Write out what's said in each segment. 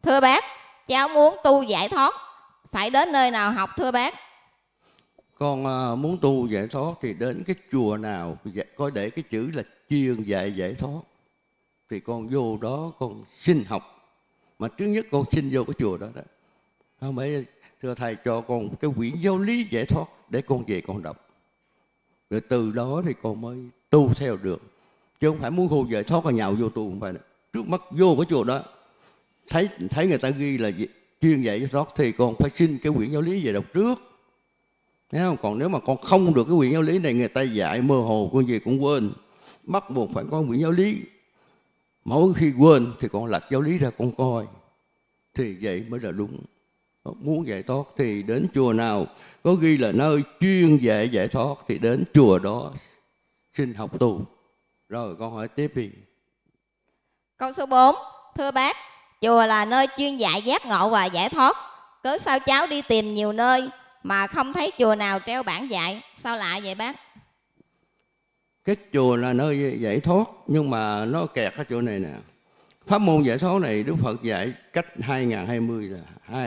Thưa bác, cháu muốn tu giải thoát, phải đến nơi nào học thưa bác? Con muốn tu giải thoát thì đến cái chùa nào có để cái chữ là chuyên dạy giải thoát thì con vô đó con xin học. Mà trước nhất con xin vô cái chùa đó đó. Không phải thưa thầy cho con cái quyển giáo lý giải thoát để con về con đọc. Rồi từ đó thì con mới tu theo được. Chứ không phải muốn hô giải thoát và nhào vô tu, không phải. Trước mắt vô cái chùa đó thấy người ta ghi là chuyên dạy giải thoát thì con phải xin cái quyển giáo lý về đọc trước. Thấy không? Còn nếu mà con không được cái quyển giáo lý này, người ta dạy mơ hồ con gì cũng quên, bắt buộc phải có quyển giáo lý. Mỗi khi quên thì con lật giáo lý ra con coi, thì vậy mới là đúng. Muốn giải thoát thì đến chùa nào có ghi là nơi chuyên dạy giải thoát thì đến chùa đó xin học tu. Rồi con hỏi tiếp đi. Câu số 4. Thưa bác, chùa là nơi chuyên dạy giác ngộ và giải thoát, cớ sao cháu đi tìm nhiều nơi mà không thấy chùa nào treo bảng dạy? Sao lạ vậy bác? Cái chùa là nơi giải thoát, nhưng mà nó kẹt cái chỗ này nè. Pháp môn giải thoát này Đức Phật dạy cách 2020 là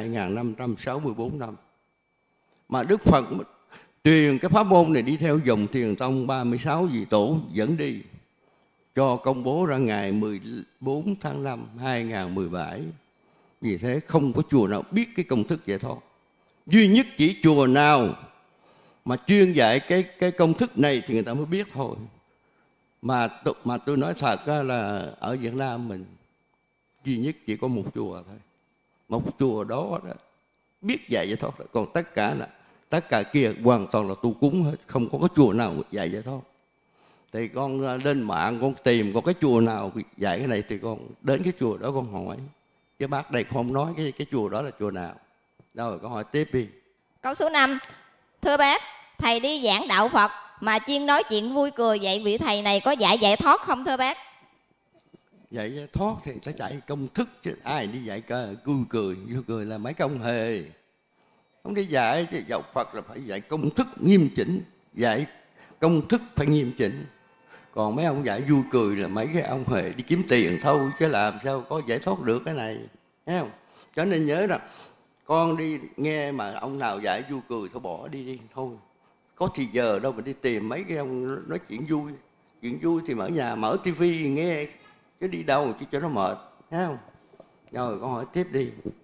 2564 năm. Mà Đức Phật truyền cái pháp môn này đi theo dòng Thiền Tông 36 vị tổ dẫn đi, cho công bố ra ngày 14 tháng 5 2017. Vì thế không có chùa nào biết cái công thức giải thoát. Duy nhất chỉ chùa nào mà chuyên dạy cái công thức này thì người ta mới biết thôi. Mà tôi nói thật là ở Việt Nam mình duy nhất chỉ có một chùa thôi. Một chùa đó biết dạy giải thoát. Còn tất cả kia hoàn toàn là tu cúng hết. Không có cái chùa nào dạy giải thoát. Thì con lên mạng con tìm có cái chùa nào dạy cái này thì con đến cái chùa đó con hỏi. Chứ bác đây không nói cái chùa đó là chùa nào. Rồi con hỏi tiếp đi. Câu số 5. Thưa bác, thầy đi giảng đạo Phật mà chuyên nói chuyện vui cười, vậy vị thầy này có dạy giải thoát không thưa bác? Dạy giải thoát thì phải dạy công thức chứ ai đi dạy vui cười là mấy cái ông hề. Không đi dạy chứ đạo Phật là phải dạy công thức nghiêm chỉnh, dạy công thức phải nghiêm chỉnh. Còn mấy ông dạy vui cười là mấy cái ông hề đi kiếm tiền thôi, chứ làm sao có giải thoát được cái này, thấy không? Cho nên nhớ rằng con đi nghe mà ông nào dạy vui cười thôi bỏ đi thôi. Có thì giờ đâu mà đi tìm mấy cái ông nói chuyện vui. Chuyện vui thì mở nhà mở tivi nghe, chứ đi đâu chứ cho nó mệt, thấy không? Rồi con hỏi tiếp đi.